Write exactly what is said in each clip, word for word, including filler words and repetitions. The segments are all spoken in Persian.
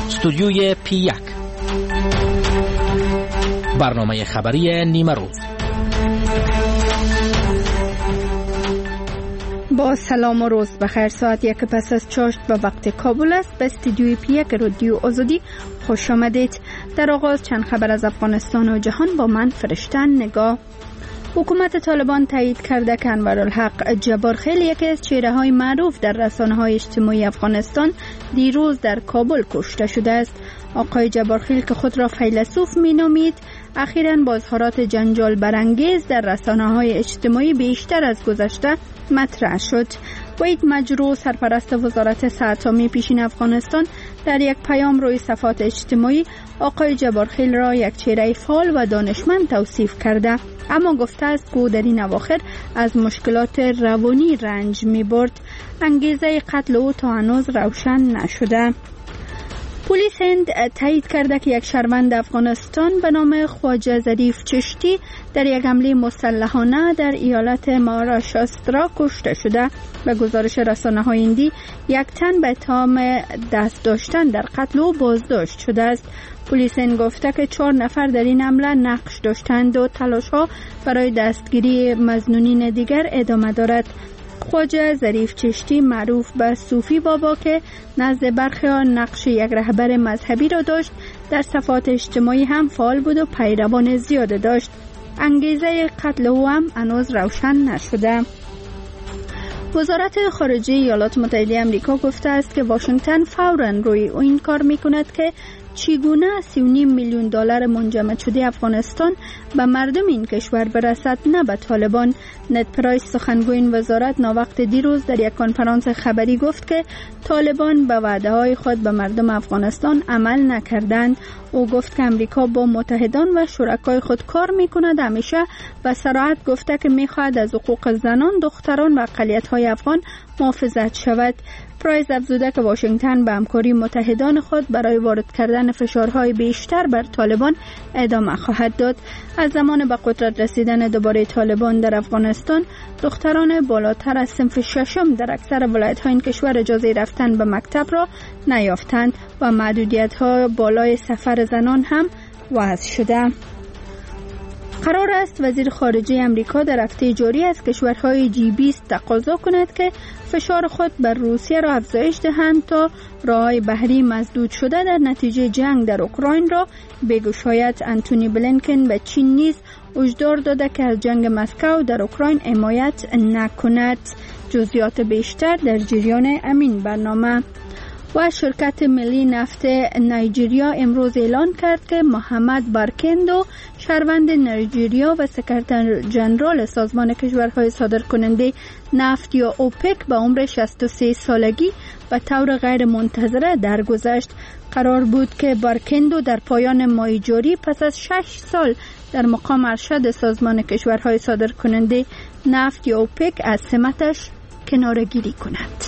استودیوی پی یک، برنامه خبری نیمه روز. با سلام و روز بخیر. ساعت یک پس از چاشت به وقت کابل است. به استودیوی پی یک رادیو آزادی خوش آمدید. در آغاز چند خبر از افغانستان و جهان با من فرشتن نگاه. حکومت طالبان تایید کرده که انورالحق جبارخیل، یکی از چهره‌های معروف در رسانه‌های اجتماعی افغانستان، دیروز در کابل کشته شده است. آقای جبارخیل که خود را فیلسوف می‌نامید، اخیراً با اظهارات جنجال برانگیز در رسانه‌های اجتماعی بیشتر از گذشته مطرح شد. وحید مجروح، سرپرست وزارت صحت عامه پیشین افغانستان، در یک پیام روی صفحات اجتماعی آقای جبارخیل را یک چهره فعال و دانشمند توصیف کرده، اما گفته است که او در این اواخر از مشکلات روانی رنج می‌برد. انگیزه قتل او تا هنوز روشن نشده. پلیس هند تایید کرده که یک شهروند افغانستان به نام خواجه ظریف چشتی در یک حمله مسلحانه در ایالت مهاراشترا کشته شده. به گزارش رسانه‌های هندی، یک تن به اتهام دست داشتن در قتل او بازداشت شده است. پلیس هند گفته که چهار نفر در این حمله نقش داشتند و تلاش‌ها برای دستگیری مظنونین دیگر ادامه دارد. خواجه ظریف چشتی، معروف به صوفی بابا که نزد برخیان نقش یک رهبر مذهبی را داشت، در صفحات اجتماعی هم فعال بود و پیروان زیاده داشت. انگیزه قتل او هم هنوز روشن نشده. وزارت خارجه ایالات متحده آمریکا گفته است که واشنگتن فوراً روی این کار می‌کند که چگونه سی و نیم میلیون دلار منجمد شده افغانستان به مردم این کشور برسد، نه به طالبان. نت پرایس، سخنگوی این وزارت، ناوقت دیروز در یک کنفرانس خبری گفت که طالبان به وعده‌های خود به مردم افغانستان عمل نکردند. او گفت که امریکا با متحدان و شرکای خود کار می‌کند. همیشه به صراحت گفته که می‌خواهد از حقوق زنان، دختران و اقلیت‌های افغان محافظت شود. پرایس افزوده که واشنگتن به همکاری متحدان خود برای وارد کردن فشارهای بیشتر بر طالبان ادامه خواهد داد. از زمان به قدرت رسیدن دوباره طالبان در افغانستان، دختران بالاتر از صنف ششم در اکثر ولایت‌های این کشور اجازه رفتن به مکتب را نیافتند و محدودیت‌ها بالای سفر زنان هم وضع شده. قرار است وزیر خارجه امریکا در هفته جاری از کشورهای جی بیست تقاضا کند که فشار خود بر روسیه را افزایش دهند تا راه‌های بحری مسدود شده در نتیجه جنگ در اوکراین را بگشاید. انتونی بلینکن به چین نیز هشدار داده که از جنگ مسکو در اوکراین حمایت نکند. جزئیات بیشتر در جریان امین برنامه. و شرکت ملی نفت نایجریا امروز اعلان کرد که محمد بارکندو، شهروند نایجریا و سکرتر جنرال سازمان کشورهای صادرکننده نفت یا اوپک، به عمر شصت و سه سالگی به طور غیر منتظره درگذشت. قرار بود که بارکندو در پایان ماه جاری پس از شش سال در مقام ارشد سازمان کشورهای صادرکننده نفت یا اوپک از سمتش کناره‌گیری کند.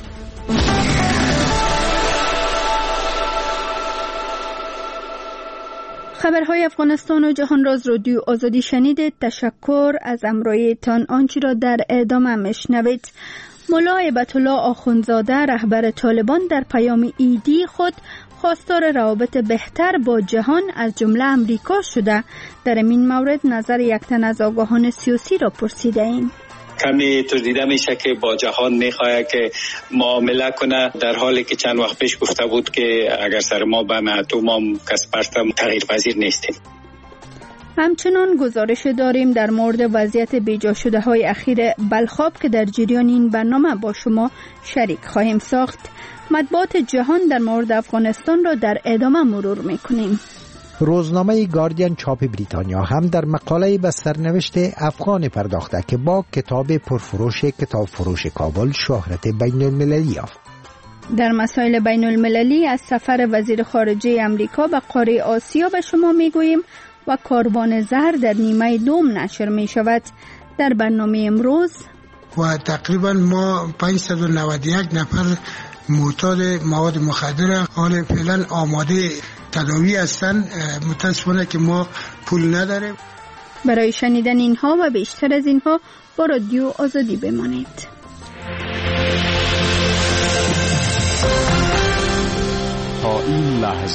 خبرهای افغانستان و جهان را از رادیو آزادی شنیدید. تشکر از همراهیتان. آنچه را در ادامه میشنوید. ملا هیبت‌الله آخوندزاده، رهبر طالبان، در پیام ایدی خود خواستار روابط بهتر با جهان از جمله امریکا شده. در این مورد نظر یک تن از آگاهان سیاسی را پرسیده ایم. کمی تردیده میشه که با جهان میخواه که معامله کنه، در حالی که چند وقت پیش گفته بود که اگر سر ما به اتم هم کس پرتم تغییر پذیر نیستیم. همچنان گزارش داریم در مورد وضعیت بیجا شده های اخیر بلخاب که در جریان این برنامه با شما شریک خواهیم ساخت. مطبوعات جهان در مورد افغانستان را در ادامه مرور میکنیم. روزنامه گاردین چاپ بریتانیا هم در مقاله به سرنوشت افغان پرداخته که با کتاب پرفروش کتاب فروش کابل شهرت بین المللی یافت. در مسائل بین المللی از سفر وزیر خارجه امریکا به قاره آسیا به شما میگوییم و کاروان زهر در نیمه دوم نشر می شود. در برنامه امروز و تقریبا ما پانصد و نود و یک نفر معتاد مواد مخدر حال فعلا آماده تداوی هستند. متاسفانه که ما پول نداریم. برای شنیدن اینها و بیشتر از اینها با رادیو آزادی بمانید. تا این لحظه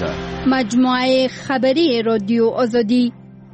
مجموعه خبری رادیو آزادی.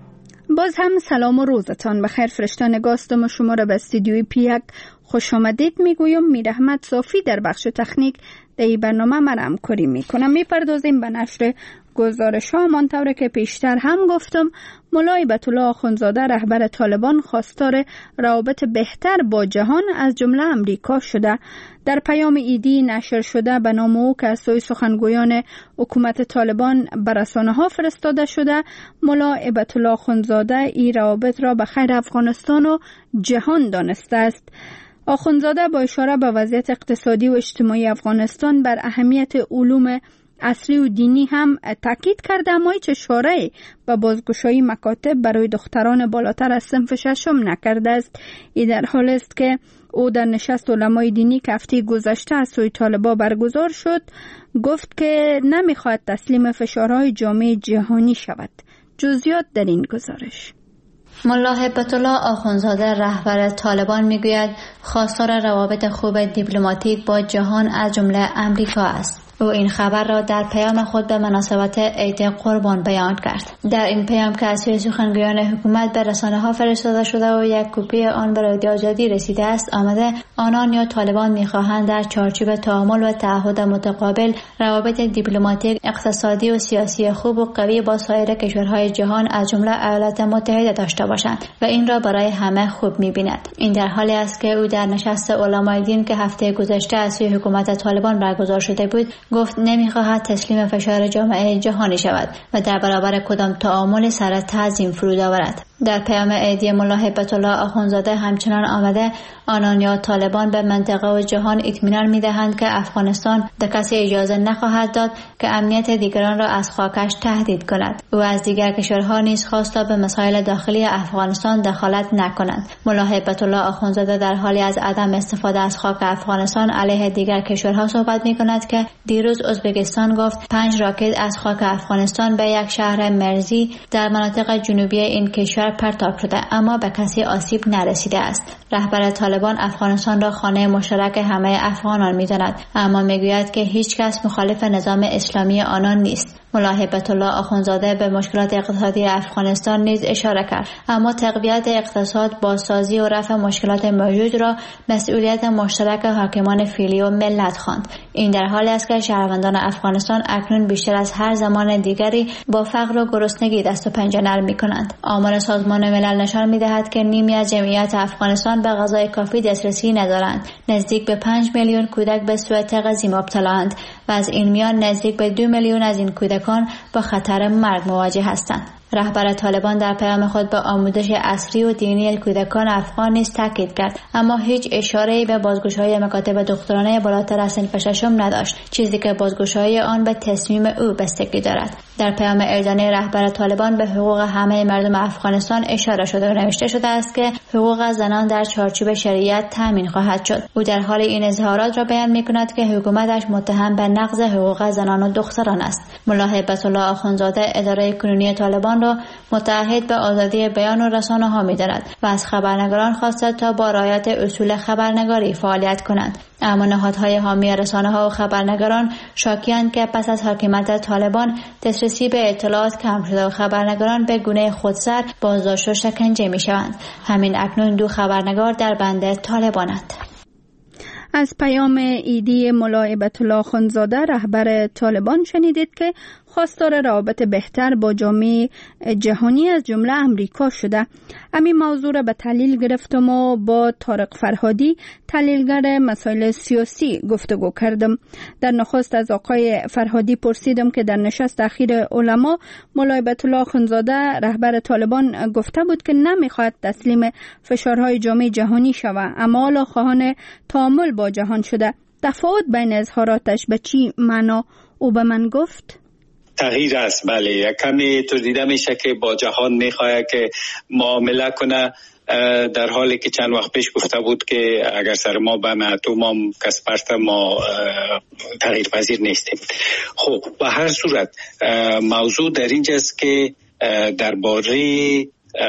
باز هم سلام و روزتان بخیر فرشتان گاستم و شما را به استودیوی پی یک خوش آمدید میگویم. میر احمد صافی در بخش تکنیک در این برنامه من همکاری میکنم. میپردازیم به نشر گزارش ها. منطوره که پیشتر هم گفتم ملا هیبت الله آخوندزاده رهبر طالبان خواستار روابط بهتر با جهان از جمله امریکا شده. در پیام ایدی نشر شده به نام او که از سوی سخنگویان حکومت طالبان به رسانه ها فرستاده شده، ملا هیبت الله آخوندزاده این روابط را به خیر افغانستان و جهان دانسته است. آخوندزاده با اشاره به وضعیت اقتصادی و اجتماعی افغانستان بر اهمیت علوم عصری و دینی هم تاکید کرده، اما هیچ اشاره به بازگشایی مکاتب برای دختران بالاتر از صنف ششم نکرده است. این در حال است که او در نشست علمای دینی که هفته گذشته از سوی طالبان برگزار شد گفت که نمیخواهد تسلیم فشارهای جامعه جهانی شود. جزئیات در این گزارش. ملا هیبت الله آخوندزاده رهبر طالبان میگوید خواستار روابط خوب دیپلماتیک با جهان از جمله امریکا است. او این خبر را در پیام خود به مناسبت عید قربان بیان کرد. در این پیام که از سوی سخنگویان حکومت به رسانه ها فرستاده شده و یک کپی آن به رادیو آزادی رسیده است آمده آنان یا طالبان میخواهند در چارچوب تعامل و تعهد متقابل روابط دیپلماتیک، اقتصادی و سیاسی خوب و قوی با سایر کشورهای جهان از جمله ایالات متحده داشته باشند و این را برای همه خوب میبیند. این در حالی است که او در نشست علمای دین که هفته گذشته از سوی حکومت طالبان برگزار شده بود گفت نمیخواهد تسلیم فشار جامعه جهانی شود و در برابر کدام تعامل سر تعظیم فرود آورد. در پیام عیدی ملا هیبت الله آخوندزاده همچنان آمده آنان یا طالبان به منطقه و جهان اطمینان میدهند که افغانستان به کسی اجازه نخواهد داد که امنیت دیگران را از خاکش تهدید کند. او از دیگر کشورها نیز خواست تا به مسائل داخلی افغانستان دخالت نکنند. ملا هیبت الله آخوندزاده در حالی از عدم استفاده از خاک افغانستان علیه دیگر کشورها صحبت میکند که دیروز ازبکستان گفت پنج راکت از خاک افغانستان به یک شهر مرزی در مناطق جنوبی این کشور پرتاب شده اما به کسی آسیب نرسیده است. رهبر طالبان افغانستان را خانه مشترک همه افغانان می‌داند اما میگوید که هیچ کس مخالف نظام اسلامی آنان نیست. ملا هیبت الله آخوندزاده به مشکلات اقتصادی افغانستان نیز اشاره کرد اما تقویت اقتصاد، بازسازی و رفع مشکلات موجود را مسئولیت مشترک حاکمان فعلی و ملت خواند. این در حالی است که شهروندان افغانستان اکنون بیشتر از هر زمان دیگری با فقر و گرسنگی دست و پنجه نرم می‌کنند. آمار سازمان ملل نشان می‌دهد که نیمی از جمعیت افغانستان به غذای کافی دسترسی ندارند. نزدیک به پنج میلیون کودک به سوء تغذیه مبتلااند و از این میان نزدیک به دو میلیون از این کودکان با خطر مرگ مواجه هستند. رهبر طالبان در پیام خود به آموزش عصری و دینی کودکان افغان نیز تاکید کرد اما هیچ اشاره‌ای به بازگشایی مکاتب دخترانه بالاتر از صنف ششم نداشت، چیزی که بازگشایی آن به تصمیم او بستگی دارد. در پیام اعلانیه رهبر طالبان به حقوق همه مردم افغانستان اشاره شده و نوشته شده است که حقوق زنان در چارچوب شریعت تامین خواهد شد. او در حال این اظهارات را بیان می‌کند که حکومتش متهم به نقض حقوق زنان و دختران است. ملا هیبت الله آخوندزاده اداره کنونی طالبان را متعهد به آزادی بیان و رسانه‌ها می‌داند و از خبرنگاران خواسته تا با رعایت اصول خبرنگاری فعالیت کنند. اما نهادهای حامی رسانه‌ها و خبرنگاران شاکی‌اند که پس از حاکمیت طالبان دسترسی به اطلاعات کم شده و خبرنگاران به گونه خودسر بازداشت و شکنجه می‌شوند. همین اکنون دو خبرنگار در بند طالبانند. از پیام ایدی ملا هیبت الله آخوندزاده رهبر طالبان شنیدید که خواستار روابط بهتر با جامعه جهانی از جمله امریکا شده. همین موضوع را به تحلیل گرفتم و با طارق فرهادی تحلیلگر مسائل سیاسی گفتگو کردم. در نخست از آقای فرهادی پرسیدم که در نشست اخیر علما ملا هیبت الله آخوندزاده رهبر طالبان گفته بود که نمیخواهد تسلیم فشارهای جامعه جهانی شود اما حالا خواهان تعامل با جهان شده. تفاوت بین اظهاراتش به چی معنا؟ او به من گفت تغییر است. بله، کمی تو دیده میشه که با جهان میخواه که معامله کنه، در حالی که چند وقت پیش گفته بود که اگر سر ما به اتم هم کس پرت ما تغییر پذیر نیستیم. خب به هر صورت موضوع در اینجاست که درباره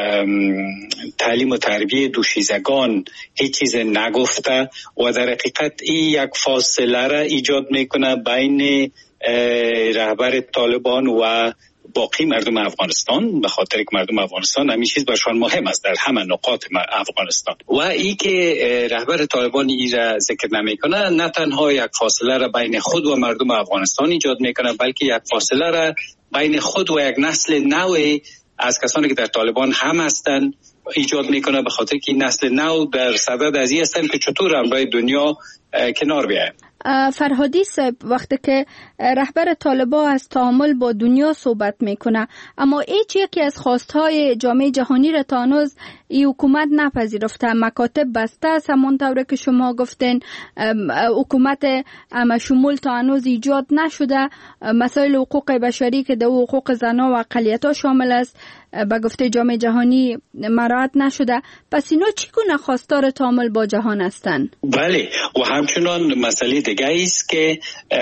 تعلیم و تربیه دوشیزگان هیچ چیز نگفته و در حقیقت این یک فاصله را ایجاد میکنه بین رهبر طالبان و باقی مردم افغانستان، به خاطر که مردم افغانستان همین چیز برشان مهم است در همه نقاط افغانستان. و ای که رهبر طالبان ای را ذکر نمیکنه، نه تنها یک فاصله را بین خود و مردم افغانستان ایجاد میکنه، بلکه یک فاصله را بین خود و یک نسل نوی از کسانی که در طالبان هم هستند ایجاد میکنه، به خاطر که این نسل نو در صدد از این هستند که چطور همراه دنیا کنار بیایم. فرهادی صاحب، وقتی که رهبر طالبان از تعامل با دنیا صحبت میکنه، اما هیچ یکی از خواستهای جامعه جهانی را تا هنوز این حکومت نپذیرفته، مکاتب بسته است همانطور که شما گفتین، حکومت شمول تا هنوز ایجاد نشده، مسائل حقوق بشری که در حقوق زنان و اقلیت‌ها شامل است به گفته جامعه جهانی مراعات نشده. پس اینا چگونه خواستار تعامل با جهان هستند؟ بله، و همچنان مسئله دیگه است که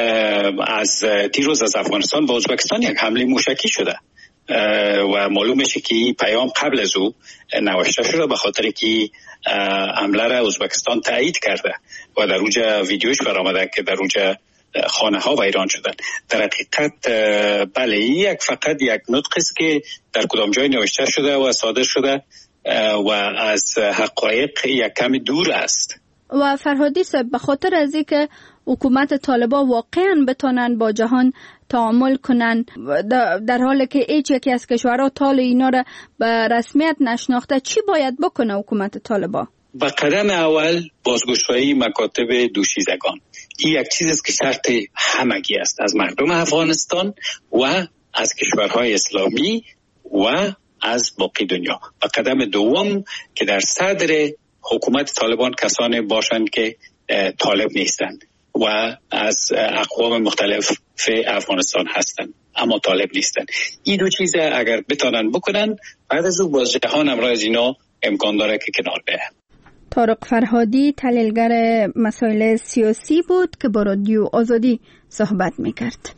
از دیروز از افغانستان به ازبکستان یک حمله موشکی شده و معلوم میشه که این پیام قبل از او نوشته شده، به خاطر که حمله را ازبکستان تایید کرده و در اونجا ویدیوش برآمده که در اونجا خانه ها ویران شدن. در حقیقت بله، یک فقط یک نطق است که در کدام جای نوشته شده و صادر شده و از حقایق یک کمی دور است. و فرهادی صاحب، به خاطر از اینکه حکومت طالبان واقعا بتونن با جهان تعامل کنن، در حالی که هیچ یکی از کشورها طال اینا را به رسمیت نشناخته، چی باید بکنه حکومت طالبان؟ با قدم اول بازگشایی مکاتب دوشیزگان. این یک چیز است که شرط همگی است از مردم افغانستان و از کشورهای اسلامی و از باقی دنیا. و قدم دوم که در صدر حکومت طالبان کسانی باشند که طالب نیستند و از اقوام مختلف افغانستان هستند اما طالب نیستند. این دو چیز اگر بتانن بکنن، بعد از او باز جهان همراه از اینا امکان داره که کنار بیه. طارق فرهادی، تحلیلگر مسائل سیاسی بود که با رادیو آزادی صحبت میکرد.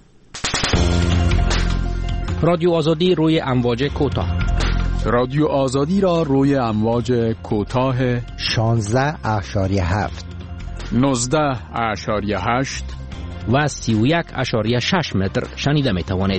رادیو آزادی روی امواج کوتاه. رادیو آزادی را روی امواج کوتاه شانزده اشاریه هفت، نوزده اشاریه هشت و سی و یک اشاریه شش متر شنیده می توانید.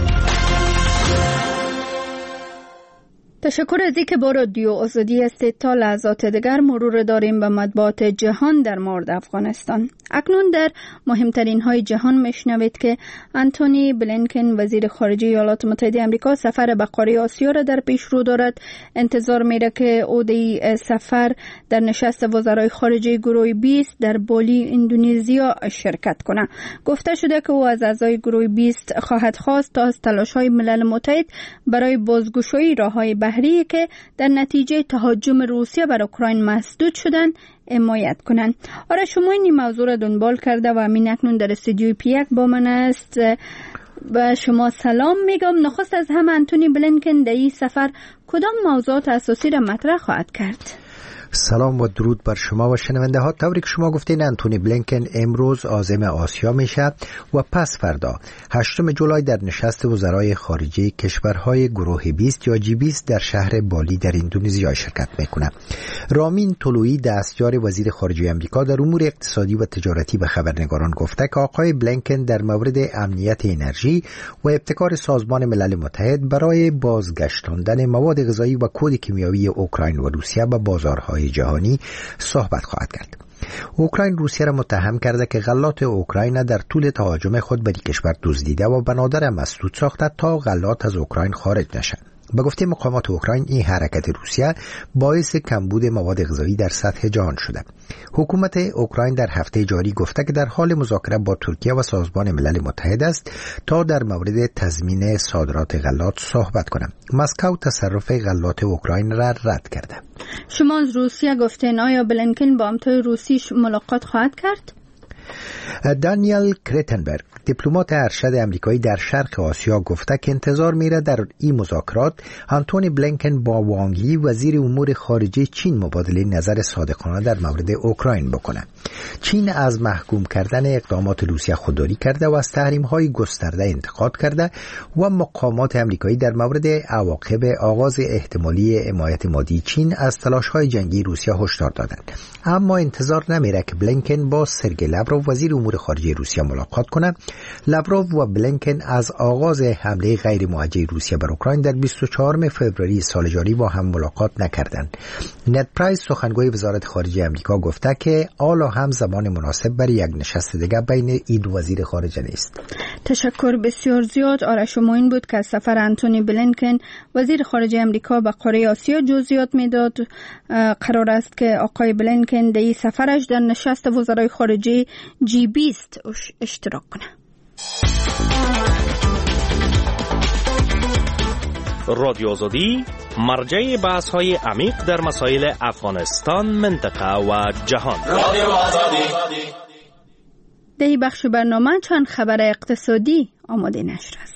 تشکر از اینکه با رادیو آزادی هستید. تا لحظات دیگر مرور داریم به مطبوعات جهان در مورد افغانستان. اکنون در مهمترین های جهان میشنوید که انتونی بلینکن وزیر خارجه ایالات متحده آمریکا سفر به قاره آسیا را در پیش رو دارد. انتظار میره که عهده سفر در نشست وزرای خارجه گروه بیست در بالی اندونزیا شرکت کنه. گفته شده که او از اعضای گروه بیست خواهد خواست تا از تلاش‌های ملل متحد برای بازگشایی راه‌های بحری که در نتیجه تهاجم روسیه بر اوکراین مسدود شدن حمایت کنند. آره، شما این موضوع را دنبال کرده و همین اکنون در استودیوی پی یک با من است. به شما سلام میگم. نخست از همه انتونی بلینکن در این سفر کدام موضوعات اساسی را مطرح خواهد کرد؟ سلام و درود بر شما و شنونده ها. طوری که شما گفتین انتونی بلینکن امروز عازم آسیا میشه و پس فردا هشتم جولای در نشست وزرای خارجه کشورهای گروه بیست یا جی بیست در شهر بالی در اندونزیا شرکت میکنه. رامین طلویی دستیار وزیر خارجه آمریکا در امور اقتصادی و تجارتی به خبرنگاران گفته که آقای بلینکن در مورد امنیت انرژی و ابتکار سازمان ملل متحد برای بازگشتاندن مواد غذایی و کود کیمیایی اوکراین و روسیه به بازارهای جهانی صحبت خواهد کرد. اوکراین روسیه را متهم کرده که غلات اوکراین در طول تهاجم خود بر کشور دزدیده و بنادر مسدود ساخته تا غلات از اوکراین خارج نشد. به گفته مقامات اوکراین این حرکت روسیه باعث کمبود مواد غذایی در سطح جهان شده. حکومت اوکراین در هفته جاری گفته که در حال مذاکره با ترکیه و سازمان ملل متحد است تا در مورد تضمین صادرات غلات صحبت کنند. مسکو تصرف غلات اوکراین را رد کرده. شما از روسیه گفتین، آیا بلینکن با همتای روسی ملاقات خواهد کرد؟ دانیل کرتنبرگ، دیپلمات ارشد امریکایی در شرق آسیا، گفته که انتظار میره در این مذاکرات انتونی بلینکن با وانگ یی وزیر امور خارجه چین مبادله نظر صادقانه در مورد اوکراین بکنه. چین از محکوم کردن اقدامات روسیه خودداری کرده و از تحریم‌های گسترده انتقاد کرده و مقامات آمریکایی در مورد عواقب آغاز احتمالی حمایت مادی چین از تلاش‌های جنگی روسیه هشدار دادند. اما انتظار نمیره که بلینکن با سرگئی لاوروف وزیر امور خارجه روسیه ملاقات کنه. لاوروف و بلینکن از آغاز حمله غیر موجه روسیه بر اوکراین در بیست و چهارم فوریه سال جاری با هم ملاقات نکردند. نت پرایس سخنگوی وزارت خارجه آمریکا گفته که حالا هم زمان مناسب برای یک نشست دیگر بین این دو وزیر خارجه نیست. تشکر بسیار زیاد. آرش موین بود که سفر انتونی بلینکن وزیر خارجه آمریکا به قاره آسیا جزئیات میداد. قرار است که آقای بلینکن در این سفرش در نشست وزرای خارجه جی بیست اشتراک کنه. رادیو آزادی مرجع بحث های عمیق در مسائل افغانستان، منطقه و جهان. رادیو آزادی. در این بخش برنامه چند خبر اقتصادی آماده نشر است.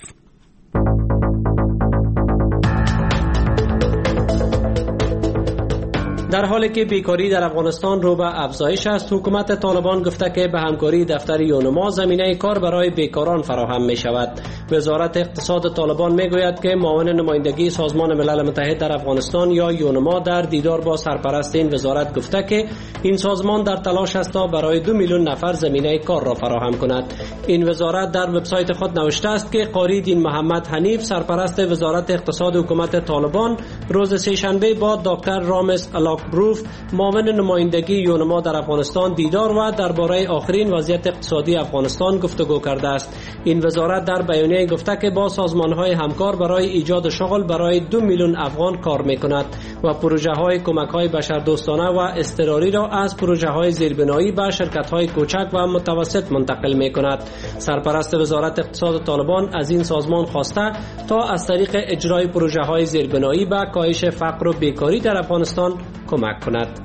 در حالی که بیکاری در افغانستان رو به افزایش است، حکومت طالبان گفته که به همکاری دفتر یونما زمینه کار برای بیکاران فراهم می شود. وزارت اقتصاد طالبان می گوید که معاون نمایندگی سازمان ملل متحد در افغانستان یا یونما در دیدار با سرپرست این وزارت گفته که این سازمان در تلاش است تا برای دو میلیون نفر زمینه کار را فراهم کند. این وزارت در وبسایت خود نوشته است که قاری دین محمد حنیف، سرپرست وزارت اقتصاد حکومت طالبان، روز سه‌شنبه با دکتر رامز الاکبروف، معاون نمایندگی یونما در افغانستان دیدار و درباره آخرین وضعیت اقتصادی افغانستان گفتگو کرده است. این وزارت در بیانیه گفته که با سازمان‌های همکار برای ایجاد شغل برای دو میلیون افغان کار می‌کند و پروژه‌های کمک‌های بشردوستانه و اضطراری را از پروژه‌های زیربنایی به شرکت‌های کوچک و متوسط منتقل می‌کند. سرپرست وزارت اقتصاد طالبان از این سازمان خواسته تا از طریق اجرای پروژه‌های زیربنایی به کاهش فقر و بیکاری در افغانستان کمک کند.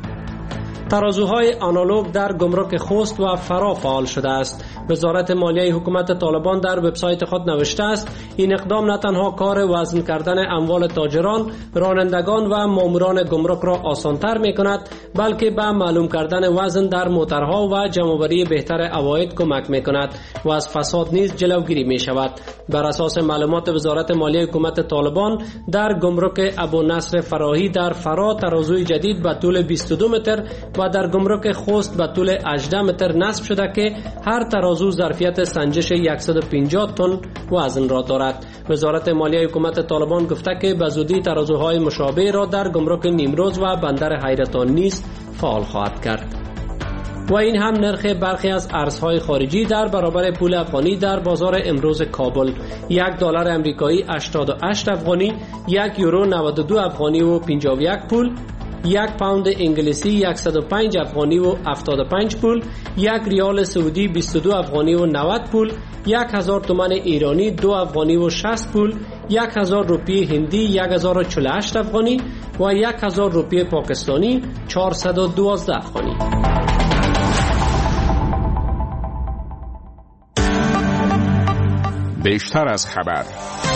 ترازوهای آنالوگ در گمرک خوست و فرا فعال شده است. وزارت مالیه حکومت طالبان در وبسایت خود نوشته است این اقدام نه تنها کار وزن کردن اموال تاجران، رانندگان و ماموران گمرک را آسان‌تر می‌کند، بلکه به معلوم کردن وزن در موترها و جمع‌آوری بهتر عواید کمک می‌کند و از فساد نیز جلوگیری می‌شود. بر اساس معلومات وزارت مالیه حکومت طالبان در گمرک ابو نصر فراهی در فرا ترازوی جدید به طول بیست و دو متر و در گمرک خوست به طول هجده متر نصب شده که هر ترازو ظرفیت سنجش صد و پنجاه تن وزن را دارد. وزارت مالیه حکومت طالبان گفته که به زودی ترازوهای مشابه را در گمرک نیمروز و بندر حیرتان نیز فعال خواهد کرد. و این هم نرخ برخی از ارزهای خارجی در برابر پول افغانی در بازار امروز کابل: یک دلار امریکایی هشتاد و هشت افغانی، یک یورو نود و دو افغانی و پنجاه و یک پول، یک پوند انگلیسی صد و پنج افغانی و هفتاد و پنج پول، یک ریال سعودی بیست و دو افغانی و نود پول، یک هزار تومان ایرانی دو افغانی و شصت پول، یک هزار روپیه هندی یک هزار و چهل و هشت افغانی و یک هزار روپیه پاکستانی چهارصد و دوازده افغانی. بیشتر از خبر.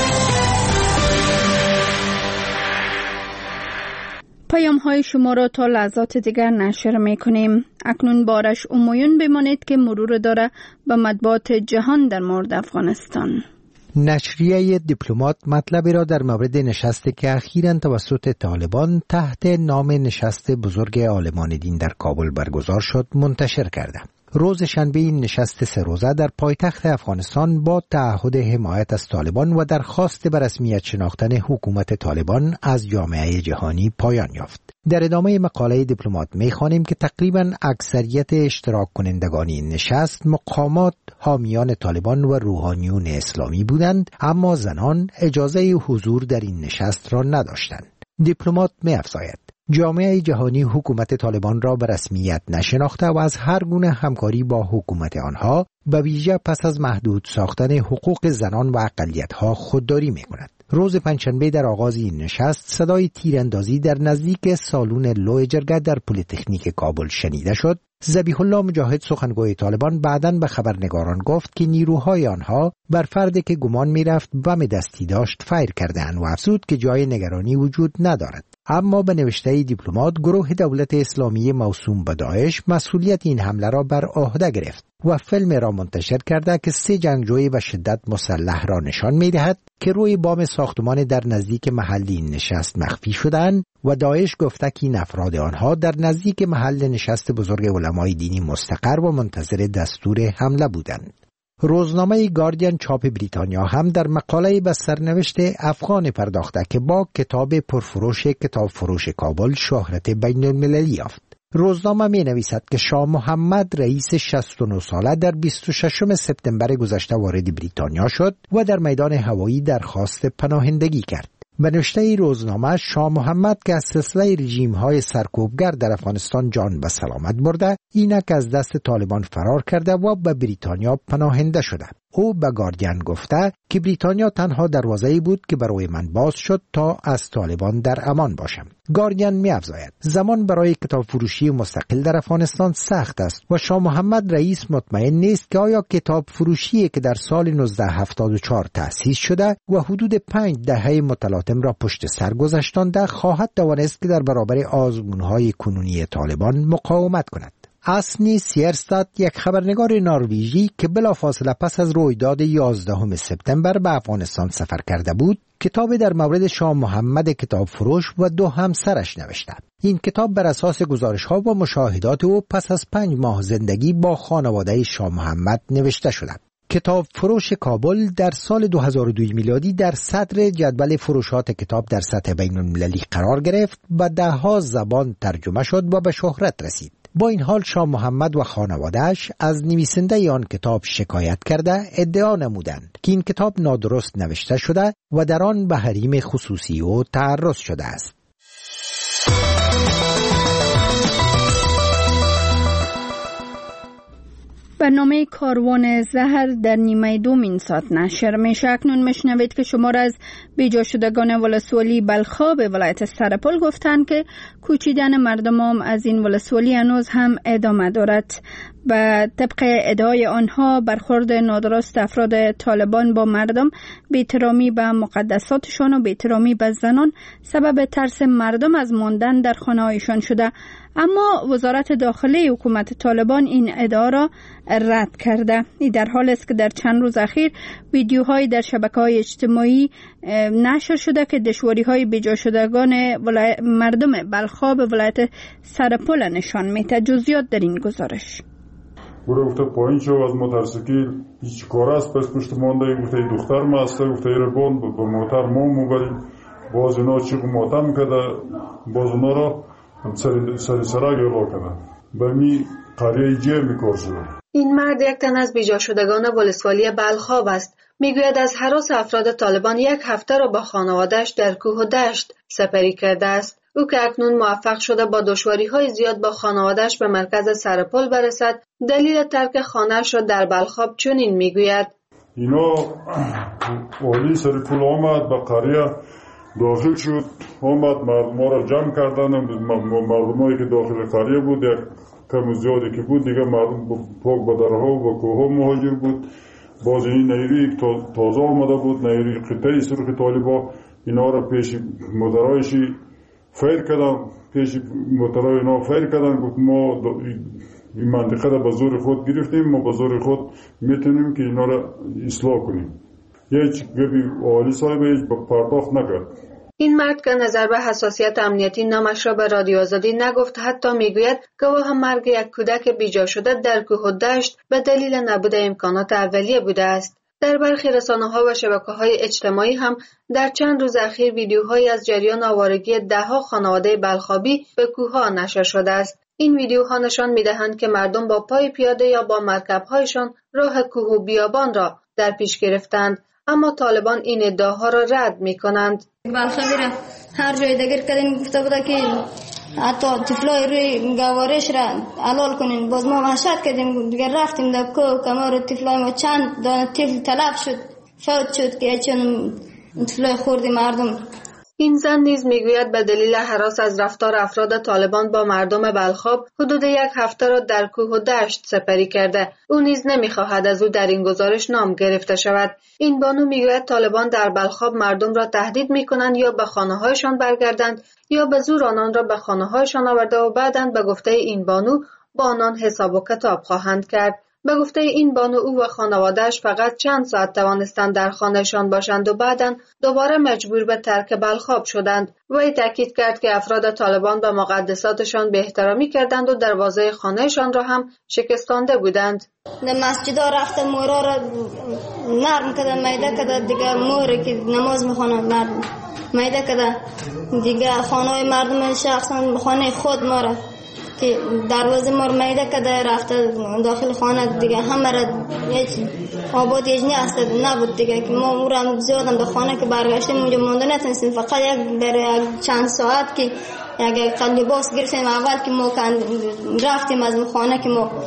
پیام های شما را تا لحظات دیگر نشر می کنیم. اکنون بارش امویون بمانید که مرور داره به مطبوعات جهان در مورد افغانستان. نشریه دیپلمات مطلبی را در مورد نشستی که اخیراً توسط طالبان تحت نام نشست بزرگ عالمان دین در کابل برگزار شد منتشر کرده. روز شنبه این نشست سه روزه در پایتخت افغانستان با تعهد حمایت از طالبان و درخواست به رسمیت شناختن حکومت طالبان از جامعه جهانی پایان یافت. در ادامه مقاله دیپلمات می‌خوانیم که تقریباً اکثریت اشتراک کنندگان این نشست مقامات حامیان طالبان و روحانیون اسلامی بودند، اما زنان اجازه حضور در این نشست را نداشتند. دیپلمات می‌افزاید جامعه جهانی حکومت طالبان را به رسمیت نشناخته و از هر گونه همکاری با حکومت آنها به ویژه پس از محدود ساختن حقوق زنان و اقلیت‌ها خودداری می‌کند. روز پنجشنبه در آغاز این نشست صدای تیراندازی در نزدیک سالن لوی جرگه در پلی‌تکنیک کابل شنیده شد ذبیح الله مجاهد سخنگوی طالبان بعداً به خبرنگاران گفت که نیروهای آنها بر فردی که گمان می‌رفت بم دستی داشت فایر کردند و افزود که جای نگرانی وجود ندارد. اما به نوشته دیپلمات گروه دولت اسلامی موسوم به داعش مسئولیت این حمله را بر عهده گرفت و فیلم را منتشر کرده که سه جنگجوی و شدت مسلح را نشان می‌دهد که روی بام ساختمان در نزدیک محلی نشست مخفی شدند و داعش گفته که این افراد آنها در نزدیک محل نشست بزرگ علمای دینی مستقر و منتظر دستور حمله بودند. روزنامه گاردین چاپ بریتانیا هم در مقاله به سرنوشت افغان پرداخته که با کتاب پرفروش کتاب فروش کابل شهرت بین المللی یافت. روزنامه می نویسد که شاه محمد رئیس شصت و نه ساله در بیست و ششم سپتامبر گذشته وارد بریتانیا شد و در میدان هوایی درخواست پناهندگی کرد. به نوشته روزنامه شاه محمد که از سلسله رژیم‌های سرکوبگر در افغانستان جان به سلامت برده، اینک از دست طالبان فرار کرده و به بریتانیا پناهنده شده. او به گاردین گفته که بریتانیا تنها دروازه‌ای بود که برای من باز شد تا از طالبان در امان باشم. گاردین می‌افزاید زمان برای کتاب فروشی مستقل در افغانستان سخت است و شاه محمد رئیس مطمئن نیست که آیا کتاب فروشی که در سال نوزده هفتاد و چهار تأسیس شده و حدود پنج دهه متلاطم را پشت سر گذاشتانده خواهد توانست که در برابر آزمون‌های کنونی طالبان مقاومت کند. اسنی سیرستاد یک خبرنگار نروژی که بلافاصله پس از رویداد یازدهم سپتامبر به افغانستان سفر کرده بود، کتاب در مورد شاه محمد کتاب فروش و دو همسرش نوشته. این کتاب بر اساس گزارش‌ها و مشاهدات او پس از پنج ماه زندگی با خانواده شاه محمد نوشته شده. کتاب فروش کابل در سال دو هزار و دو میلادی در صدر جدول فروشات کتاب در سطح بین المللی قرار گرفت و ده ها زبان ترجمه شد و به شهرت رسید. با این حال شاه محمد و خانواده‌اش از نویسنده آن کتاب شکایت کرده ادعا نمودند که این کتاب نادرست نوشته شده و در آن به حریم خصوصی او تعرض شده است. برنامه کاروان زهر در نیمه دومین ساعت نشر میشه. اکنون میشنوید که شمار از بیجا شدگان ولسوالی بلخاب ولایت سرپل گفتند که کوچیدن مردم از این ولسوالی هنوز هم ادامه دارد. و طبق ادعای آنها برخورد نادرست افراد طالبان با مردم، بی‌احترامی به مقدساتشان و بی‌احترامی به زنان سبب ترس مردم از ماندن در خانه‌هایشان شده. اما وزارت داخلی حکومت طالبان این ادعا را رد کرده. این در حالی است که در چند روز اخیر ویدیوهای در شبکه‌های اجتماعی نشر شده که دشواری‌های بیجا شدگان ولای... مردم بلخاب ولایت سرپل نشان می‌دهد. جزئیات در این گزارش. برو گفته پایین شو از موتورسیکل هیچ کار است پس پشت مانده گفته دختر ما است گفته ایره بان با موتور ما میبریم باز اینا چی ماتم کده باز اونا را سری سری سرا گرا کده به می قریه جه میکار شده. این مرد یک تن از بیجا شدگان ولسوالی بلخاب است. میگوید از هراس افراد طالبان یک هفته را با خانواده‌اش در کوه و دشت سپری کرده است. او که اکنون موفق شده با دشواری‌های زیاد با خانواده‌اش به مرکز سرپل برسد، دلیل ترک خانه‌اش را در بلخاب چنین میگوید: اینا والی سرپل آمد به قریه داخل شد، آمد مردم را جمع کردن، مردمایی که داخل قریه بود یک کم زیادی که بود دیگه مردم پاک به درها و به کوه مهاجر بود. باز این نیروی تازه آمده بود، نیروی قطعی سرخ طالبا اینا را پیش مدرایشی فیر کردن، پیش مدرای اینا فیر کردن. گفت ما این منطقه را به زور خود گرفتیم، ما به زور خود میتونیم که اینا را اصلاح کنیم. هیچ گبی والی صاحب هیچ پرداخت نکرد. این مرد که نظر به حساسیت امنیتی نامش را به رادیو آزادی نگفت، حتی میگوید گواه مرگ یک کودک بیجا شده در کوه و دشت به دلیل نبود امکانات اولیه بوده است. در برخی رسانه‌ها و شبکه‌های اجتماعی هم در چند روز اخیر ویدیوهایی از جریان آوارگی ده‌ها خانواده بلخابی به کوه‌ها نشر شده است. این ویدیوها نشان می‌دهند که مردم با پای پیاده یا با مرکب‌هایشان راه کوه و بیابان را در پیش گرفتند، اما طالبان این ادعاها را رد می‌کنند. بلخابی را هر جای دیگر کردین گفته بوده که حتی طفلای روی گوارش را علال کنین. باز ما وحشت کردیم دیگر رفتیم در کوه کمر طفلای ما چند دانه طفل تلف شد، فوت شد که چون طفلای خوردی مردم. این زن نیز میگوید به دلیل هراس از رفتار افراد طالبان با مردم بلخاب حدود یک هفته را در کوه و دشت سپری کرده. او نیز نمیخواهد از او در این گزارش نام گرفته شود. این بانو میگوید طالبان در بلخاب مردم را تهدید میکنند یا به خانه‌هایشان برگردند یا به زور آنان را به خانه‌هایشان آورده و بعداً به گفته این بانو با آنان حساب و کتاب خواهند کرد. به گفته این بانو او و خانواده‌اش فقط چند ساعت توانستند در خانهشان باشند و بعداً دوباره مجبور به ترک بلخاب شدند. وی تاکید کرد که افراد طالبان به مقدساتشان بی‌احترامی کردند و دروازه خانهشان را هم شکستانده بودند. در مسجد ها رفته مورا را نرم کده میده کده دیگه موری که نماز میخوانه نرم میده کده دیگه خانه مردم شخصا خانه خود ما را که دروازه ما رو میده کده رفته داخل خانه دیگه همه را هیچ آباد یجنی هست نبود دیگه که ما او را زیادم به خانه که برگشتیم اونجا مانده نتونستیم فقط یک در یک چند ساعت که یک لباس گرفتیم اول که ما رفتیم از خانه که ما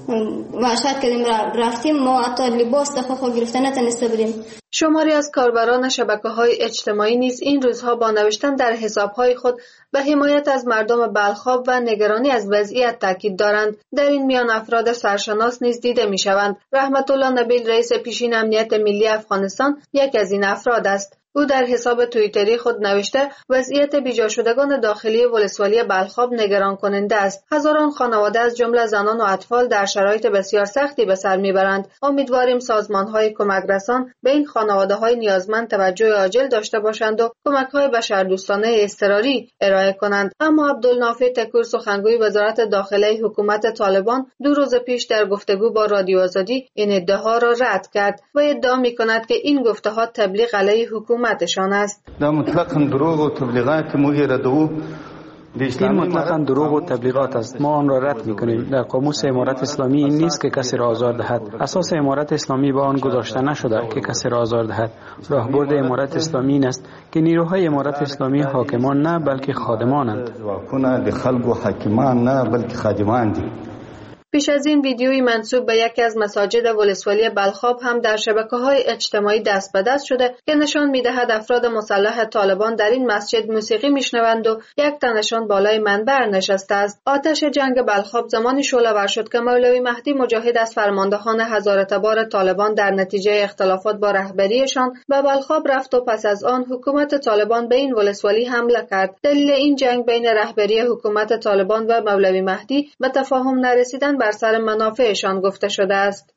وحشت کردیم رفتیم ما حتی لباس دخو خود گرفته نتونسته بودیم. شماری از کاربران شبکه‌های اجتماعی نیز این روزها با نوشتن در حساب‌های خود به حمایت از مردم بلخاب و نگرانی از وضعیت تاکید دارند. در این میان افراد سرشناس نیز دیده می‌شوند. رحمت الله نبیل رئیس پیشین امنیت ملی افغانستان یک از این افراد است. او در حساب توییتری خود نوشته وضعیت بیجا شدگان داخلی ولسوالی بلخاب نگران کننده است. هزاران خانواده از جمله زنان و اطفال در شرایط بسیار سختی به سر میبرند. امیدواریم سازمان‌های کمک رسان به این خانواده‌های نیازمند توجه عاجل داشته باشند و کمک‌های بشردوستانه اضطراری ارائه کنند. اما عبدالنافع تکور سخنگوی وزارت داخله حکومت طالبان دو روز پیش در گفتگو با رادیو آزادی این ادعا را رد کرد و ادعا می‌کند که این گفته‌ها تبلیغ علیه حکومت است. دا مطلقاً دروغ و تبلیغات مهیردو این مطلقاً دروغ و تبلیغات است. ما آن را رد می‌کنیم. در قاموس امارت اسلامی این نیست که کسی را آزار دهد. اساس امارت اسلامی با آن گذاشته نشده که کسی را آزار دهد. راهبرد امارت اسلامی این است که نیروهای امارت اسلامی حاکمان نه بلکه خادمانند. واکنه د خلکو حاکمان نه بلکه خادمان دي. پیش از این ویدیویی منسوب به یکی از مساجد ولسوالی بلخاب هم در شبکه‌های اجتماعی دست به دست شده که نشان می‌دهد افراد مسلح طالبان در این مسجد موسیقی میشنوند و یک تنشان بالای منبر نشسته است. آتش جنگ بلخاب زمانی شعله‌ور شد که مولوی مهدی مجاهد از فرماندهان هزاره‌تبار طالبان در نتیجه اختلافات با رهبریشان به بلخاب رفت و پس از آن حکومت طالبان به این ولسوالی حمله کرد. دلیل این جنگ بین رهبری حکومت طالبان و مولوی مهدی به تفاهم نرسیدن بر سر منافعشان گفته شده است.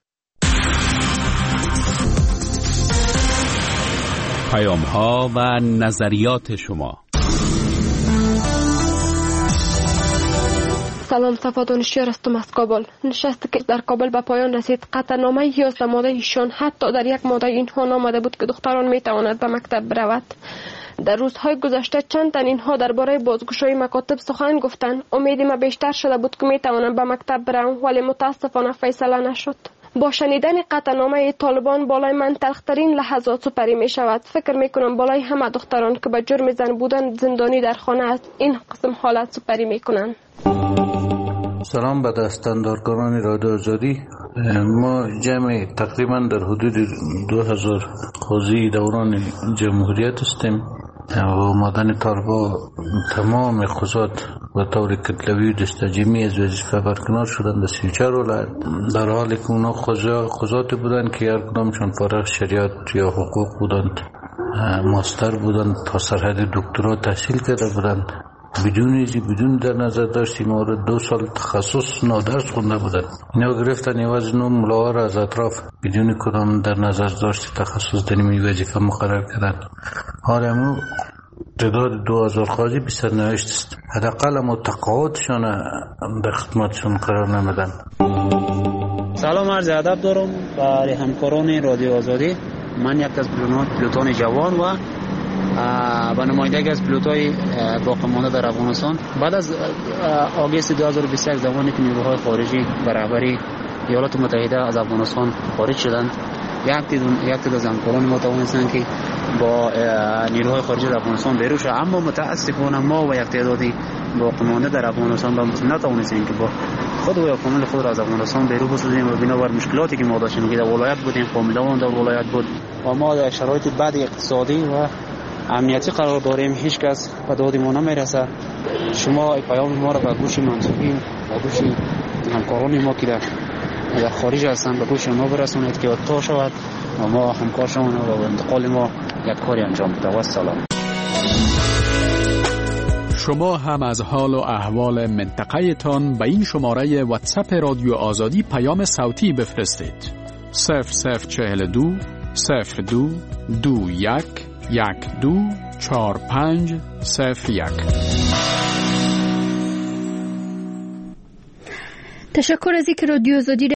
پیام ها و نظریات شما. سلام، صفا دانشیار هستم از کابل. نشستی که در کابل به پایان رسید. قطعنامه یازده ماده ایشان حتی در یک ماده اینها نامده بود که دختران می تواند به مکتب برود. در روزهای گذشته چند تن اینها درباره بازگشایی مکاتب سخن گفتند. امید ما بیشتر شده بود که می توانم به مکتب برم، ولی متاسفانه فیصله نشد. با شنیدن قطعنامه طالبان بالای من تلخترین لحظات سپری می شود. فکر می کنم بالای همه دختران که به جرم زن بودن زندانی در خانه است این قسم حالت سپری می کنند. سلام به دستاندارکاران رادیو آزادی. ما جمع تقریبا در حدود دو هزار قاضی دوران جمهوریت هستیم و آمدن طالبا تمام قضات و طور کتلوی و دستجیمی از وظیفه برکنار شدند در سی و چهار ولایت، در حالی که اونا قضات بودند که هر کدامشون فارغ شریعت یا حقوق بودند، ماستر بودند، تا سرحد دکترا تحصیل کرده بودند، بدون ایزی بدون در نظر داشتیم و دو سال تخصص نادرس خونده بودن. اینا گرفتن عوض نو ملاها را از اطراف بدون کدام در نظر داشت تخصص در این وظیفه مقرر کردن. حالا امو تعداد دو هزار قاضی بی سرنوشت است. حداقل ما تقاعدشان در خدمتشون قرار نمیدن. سلام عرض ادب دارم برای همکاران رادیو آزادی. من یک از پیلوتان جوان و و نمایندگی از پیلوت‌های باقی مانده در افغانستان بعد از آگوست دو هزار و بیست و یک زمانی که نیروهای خارجی به رهبری ایالات متحده از افغانستان خارج شدند، یک تعداد یک تعداد همکاران ما توانستند که با نیروهای خارجی در افغانستان بیرون شوند، اما متاسفانه ما و یک تعدادی باقی مانده در افغانستان نتوانستیم که با خود و کامل خود را از افغانستان بیرون بسازیم و بنابر مشکلاتی که ما داشتیم که در ولایت بودیم، فامیلامون در ولایت بود و ما در شرایط بد اقتصادی و امنیتی قرار داریم، هیچ کس به داد ما نمیرسه. شما پیام ما را به گوش منصوبین، به گوش همکاران ما که در خارج هستند به گوش ما برسونید که تا شود و ما همکار شما و انتقال ما یک کاری انجام بده. و سلام. شما هم از حال و احوال منطقه تان به این شماره واتساپ رادیو آزادی پیام صوتی بفرستید. صفر صفر چهل دو صفر دو دو یک یک دو چهار پنج صفر یک. تشکر از اینکه رادیو آزادی